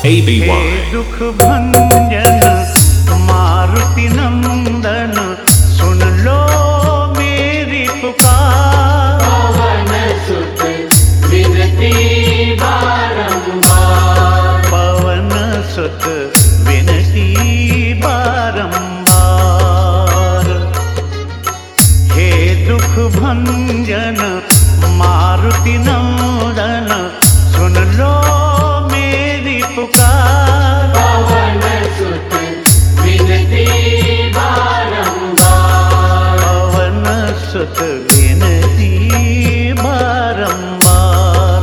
ABY। दुख भंजन मारुति नंदन, सुन लो मेरी पुकार। पवन सुत विनती बारंबार, पवन सुत विनती बारंबार। हे दुख भंजन मारुति नंदन, सुन लो मेरी पुकार। पवन सुत विनती बारंबार, पवन सुत विनती बारंबार।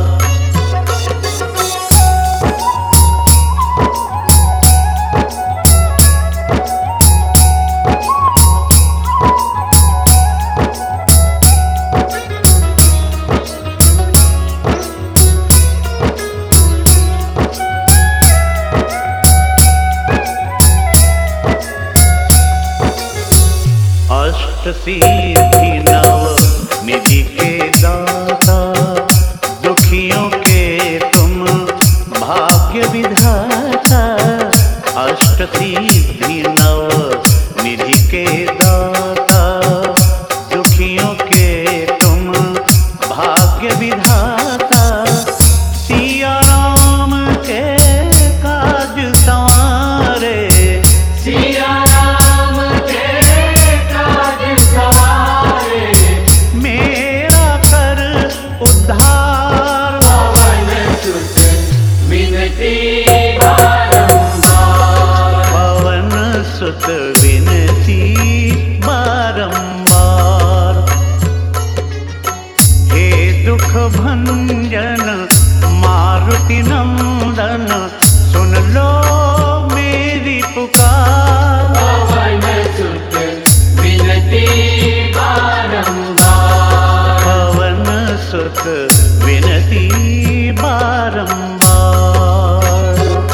अष्ट सिद्धि नव निधि के दाता, दुखियों के तुम भाग्य विधाता। अष्ट सिद्धि नव निधि के दाता, दुखियों के तुम भाग्य विधाता। सिया राम के काज संवारे, सिया राम के काज सवारे। मेरा कर उद्धार। पवन सुत विनती बारंबार, पवन सुत विनती बारंबार। हे दुख भंजन मारुति नंदन, सुन लो मेरी पुकार। पवन सुत विनती बारंबार, पवन सुत विनती बारंबार।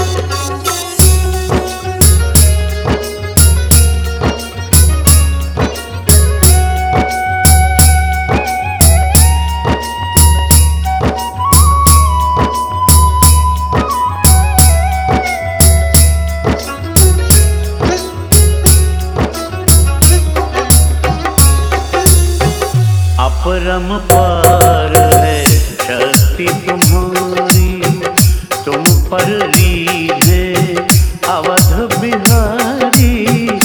अपरंपार है शक्ति तुम्हारी, तुम पर लीजे अवध बिहारी।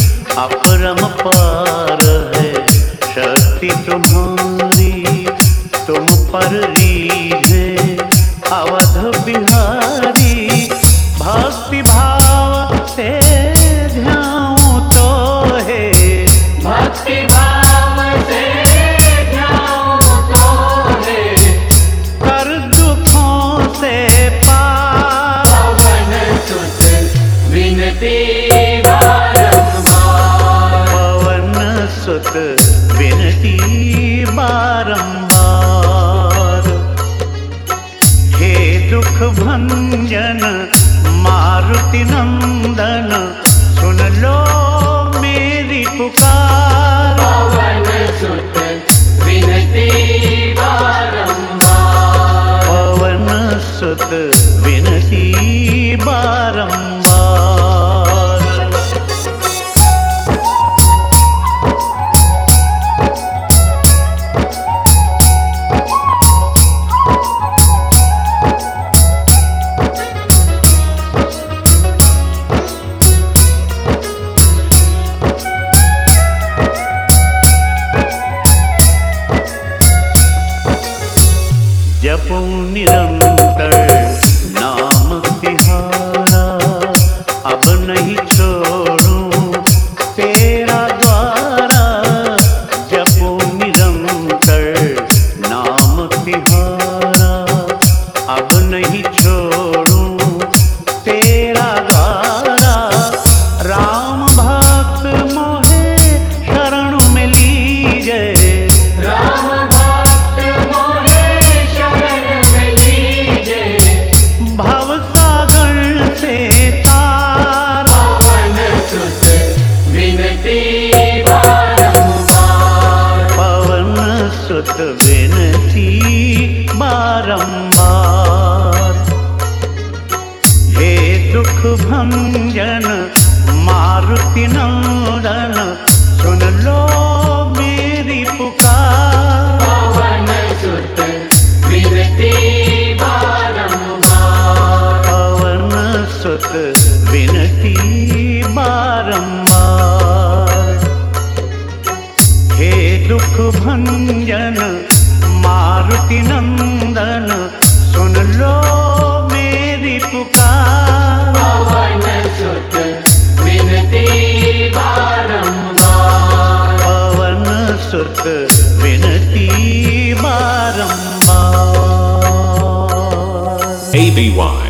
अपरंपार है शक्ति तुम्हारी, तुम पर लीजे अवध बिहारी। भक्ति भाव से ध्याऊं तो है, भक्ति भाव से ध्यान तो है। कर दुखों से पार। पवन सुत विनती बारंबार, पवन सुत विनती बारंबार। हे दुख भंजन मारुति नंदन, सुन लो मेरी पुकार। पवन सुत विनती बारंबार, पवन सुत विनती बारंबार। जपो निरंतर नाम तिहारा, अब नहीं छोड़ूं तेरा द्वारा। जपो निरंतर नाम तिहारा, अब नहीं छोड़ूं तेरा द्वारा। राम भक्त मोहे शरण में लीजे, राम भक्त मोहे शरण में लीजे। भव सागर से तार। पवन सुत विनती बारंबार, पवन सुत विनती बारंबार। भंजन मारुति नंदन सुन लो मेरी पुकार। पवन सुत विनती बारंबार। पवन सुत विनती बारंबार। हे दुख भंजन मारुति नंदन सुन लो मेरी पुकार। पवन सुत विनती बारंबार। पवन सुत विनती बारंबार। ABY